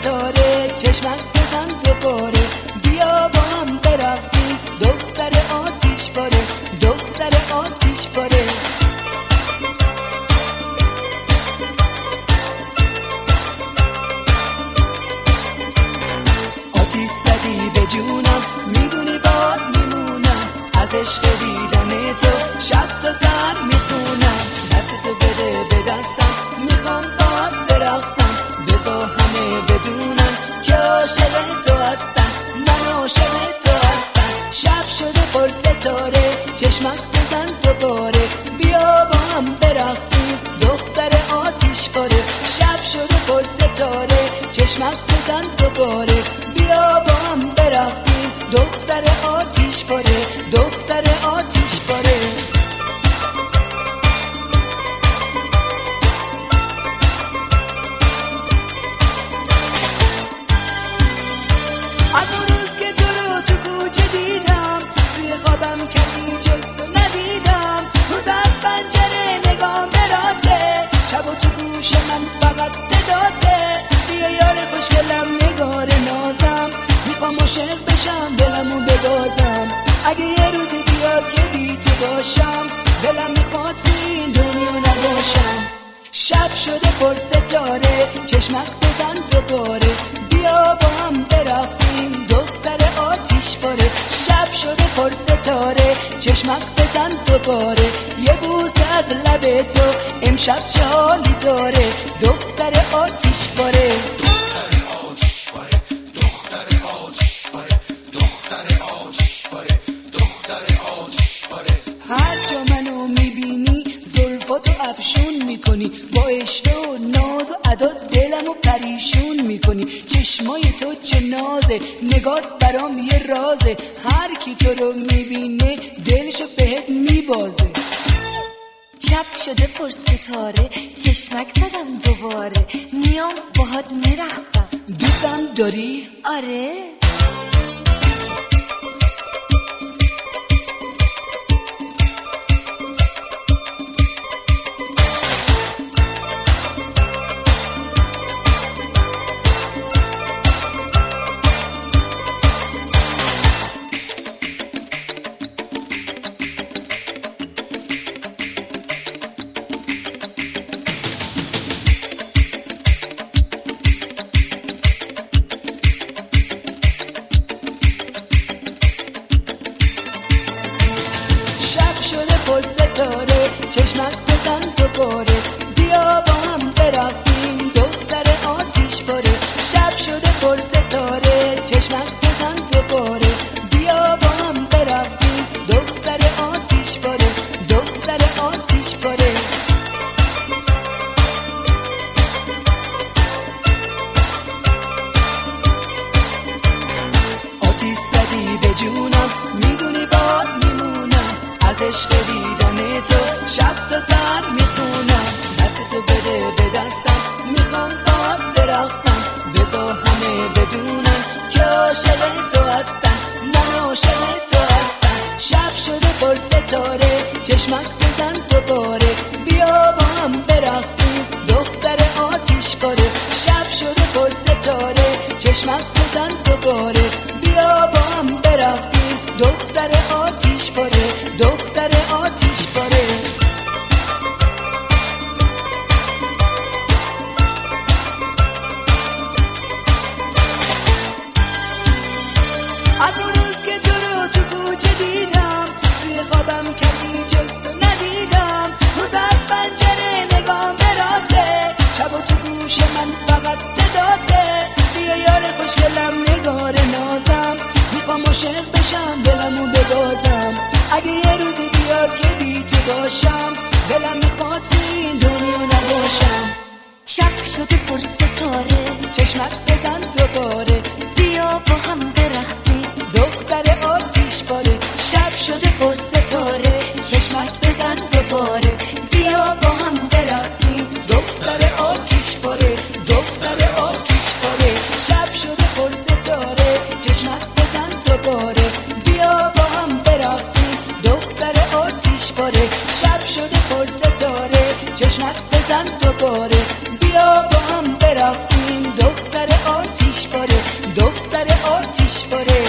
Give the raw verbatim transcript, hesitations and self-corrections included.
ستاره چشمک بزن دوباره، بیا با هم برقصیم دختر آتیش باره، دختر آتیش باره. آتیش زدی به جونم میدونی باد میمونم، از عشق دیدن تو شب تا سر میخونم، دستتو بده به دستم میخوام باد برقصم، بذار همه بدونم که عاشق تو هستم، من عاشق تو هستم. شب شده پر ستاره چشمک بزن دوباره، بیا با هم برقصیم دختر آتیش باره، شب شده پر ستاره چشمک بزن دوباره، بیا با هم برقصیم دختر آتیش باره، دختر آتیش باره. از اون روز که تو رو تو کوچه دیدم، توی خوابم کسی جز تو ندیدم، روز از پنجره نگام براته، شب و تو گوش من فقط صداته، بیا یار خوشگلم نگار نازم، میخوام عاشق بشم دلمو ببازم، اگه یه روزی بیاد که بی تو باشم، دلم میخواد تو این دنیا نباشم. شب شده پر ستاره چشمک بزن دوباره، بیا با هم برقصیم دختر آتیش باره، شب شده پر ستاره چشمک بزن دوباره، یه بوسه از لب تو امشب چه حالی داره، دختر آتیش باره. هر جا منو میبینی زلفاتو افشون میکنی، با عشق و ناز و ادا دلمو پریشون میکنی، چشمای تو چه نازه نگات برام یه رازه، هر کی تو رو میبینه دلشو بهت میبازه. شب شده پر ستاره چشمک زدم دوباره، میام باهات میرقصم. دوستم داری؟ آره. پر ستاره چشمک بزن دوباره، بیا با هم برقصیم دختر آتیش باره، شب شده پر ستاره چشمک بزن دوباره، بیا با هم برقصیم دختر آتیش باره، دختر آتیش باره. آتیش زدی به جونم میدونی باد میمونم، از عشق دیدن تو شب تا سر میخونم، دستتو بده به دستم میخوام باد برقصم، بذار همه بدونم که عاشق تو هستم، من عاشق تو هستم. شب شده پر ستاره چشمک بزن دوباره، بیا با هم برقصیم دختر آتیش باره، شب شده پر ستاره چشمک بزن دوباره، بیا با هم برقصیم دختر آتیش باره، دختر آتیش باره. از اون روز که تو رو تو کوچه دیدم، توی خوابم کسی جز تو ندیدم، روز از پنجره نگام براته، شب و تو گوش من فقط صداته، بیا یار خوشگلم نگار نازم، میخوام عاشق بشم دلمو ببازم، اگه یه روزی بیاد که بی تو باشم، دلم میخواد تو این دنیا نباشم. شب شده پر ستاره چشمک بزن دوباره، بیا با هم برقصیم دختر آتیش باره، شب شده پر ستاره چشمک بزن دوباره، بیا با هم برقصیم دختر آتیش باره، دختر آتیش باره. شب شده پر ستاره چشمک بزن دوباره، بیا با هم برقصیم دختر آتیش باره، شب شده پر ستاره چشمک بزن دوباره، بیا با هم برقصیم دختر میشوره